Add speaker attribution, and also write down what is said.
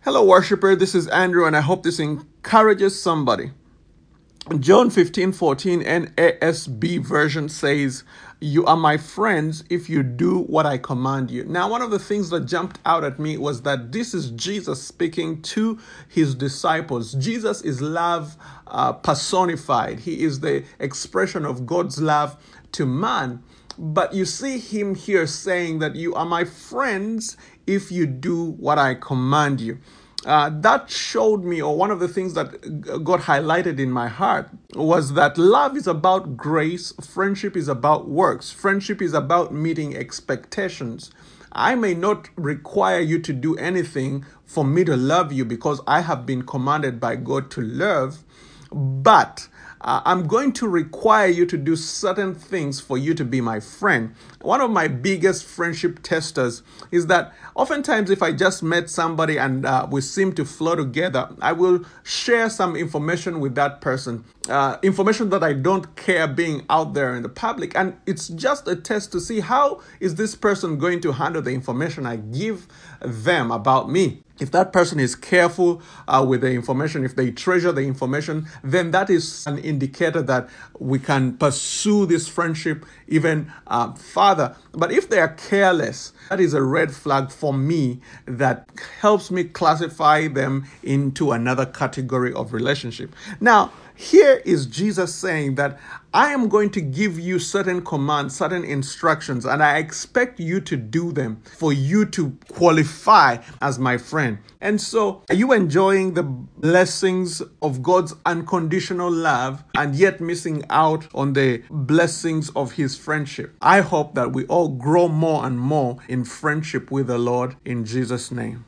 Speaker 1: Hello, worshiper. This is Andrew, and I hope this encourages somebody. John 15:14 NASB version says, "You are my friends if you do what I command you." Now, one of the things that jumped out at me was that this is Jesus speaking to his disciples. Jesus is love personified. He is the expression of God's love to man. But you see him here saying that you are my friends if you do what I command you. That showed me, or one of the things that got highlighted in my heart was that love is about grace, friendship is about works, friendship is about meeting expectations. I may not require you to do anything for me to love you because I have been commanded by God to love, but I'm going to require you to do certain things for you to be my friend. One of my biggest friendship testers is that oftentimes if I just met somebody and we seem to flow together, I will share some information with that person, information that I don't care being out there in the public. And it's just a test to see how is this person going to handle the information I give them about me. If that person is careful with the information, if they treasure the information, then that is an indicator that we can pursue this friendship even further. But if they are careless, that is a red flag for me that helps me classify them into another category of relationship. Now, here is Jesus saying that I am going to give you certain commands, certain instructions, and I expect you to do them for you to qualify as my friend. And so, are you enjoying the blessings of God's unconditional love and yet missing out on the blessings of his friendship? I hope that we all grow more and more in friendship with the Lord in Jesus' name.